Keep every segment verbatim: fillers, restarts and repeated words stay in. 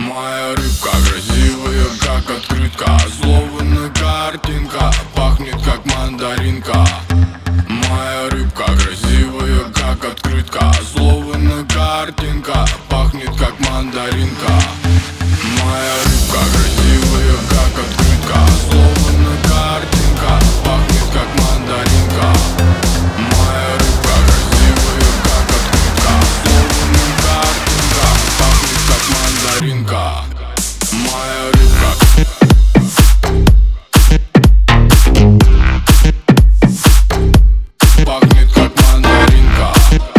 Моя рыбка красивая, как открытка, словно картинка, пахнет как мандаринка. Моя рыбка красивая, как открытка, словно картинка, пахнет как мандаринка. Моя рыбка красивая, как открытка, словно картинка, пахнет как мандаринка. Моя рыбка красивая, как открытка, словно картинка, пахнет как мандаринка. Моя рыбка. Пахнет как мандаринка.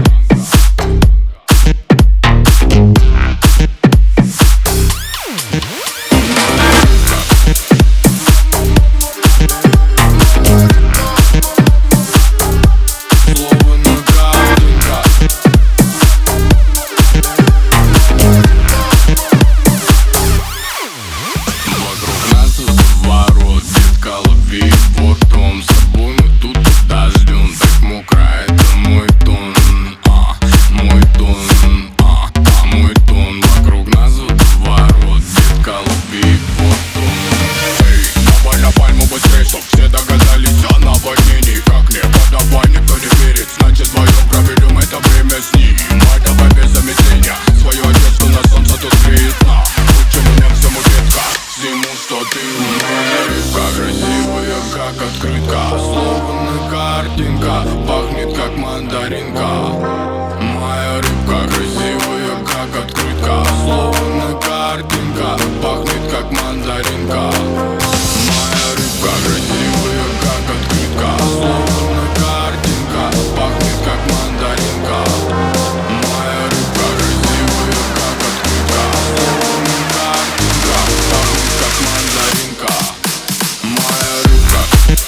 Потом собой мы тут подождем. Так мокро, это мой тон, а, мой тон, а, а, мой тон. Вокруг нас водоворот, детка, лови потом. Эй, давай на пальму быстрей, чтоб все догадались о наводнении. Как не подавай, никто не верит, значит вдвоем проведем это время с ним. Мы давай без замедления, свою одежду на солнце тут греет на. Почему мне всему детка, всему, что ты умеешь. Рыбка красивая, как открытка, словно картинка, пахнет как мандаринка. Моя рыбка красивая, как открытка, словно картинка, пахнет как мандаринка. Моя рыбка красивая, как открытка, словно картинка, пахнет как мандаринка. Моя рыбка красивая, как открытка, словно картинка, пахнет как мандаринка. Моя рыбка.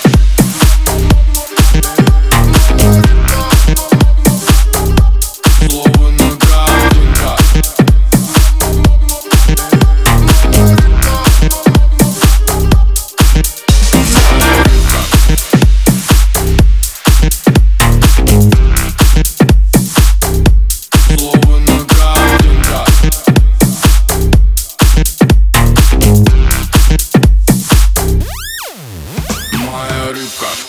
Словно картинка. Словно картинка. Моя рыбка.